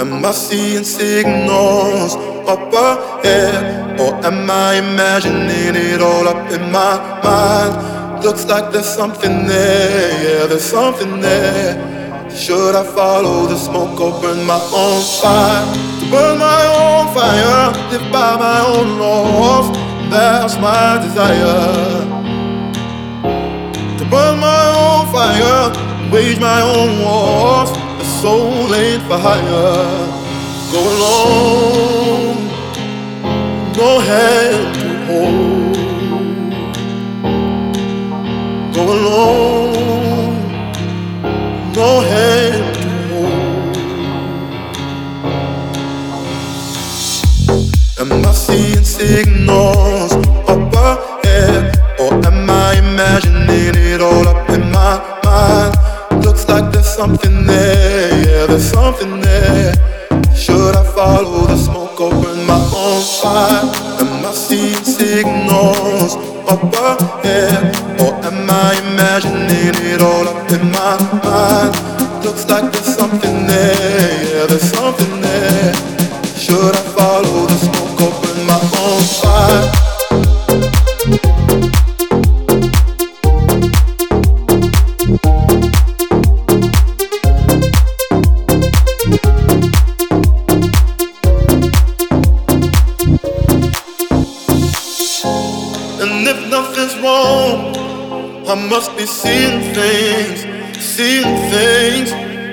Am I seeing signals up ahead? Or am I imagining it all up in my mind? Looks like there's something there, yeah, there's something there. Should I follow the smoke or burn my own fire? To burn my own fire, live by my own laws. That's my desire. To burn my own fire, wage my own wars. The soul ain't for hire. Go alone, no hand to hold. Go alone, no hand to hold. Am I seeing signals up ahead? Or am I imagining it all up in my mind? Looks like there's something there, yeah, there's something there. Should I follow the smoke or burn my own fire? Am I seeing signals up ahead? Or am I imagining it all up in my mind? Looks like there's something there, yeah, there's something there. Should I follow the smoke or burn my own fire? And if nothing's wrong, I must be seeing things, seeing things.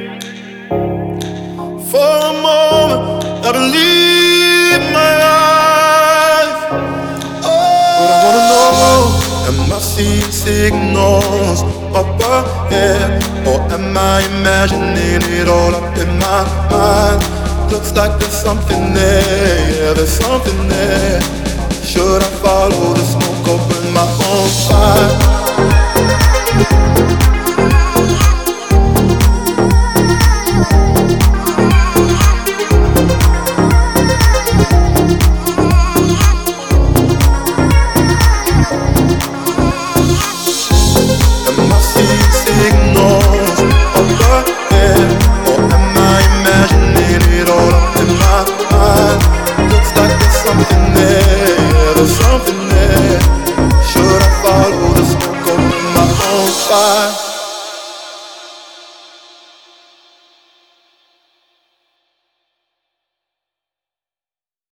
For a moment, I believe my eyes. But I wanna know, am I seeing signals up ahead? Or am I imagining it all up in my mind? Looks like there's something there, yeah, there's something there. Should I follow the smoke or burn my own fire?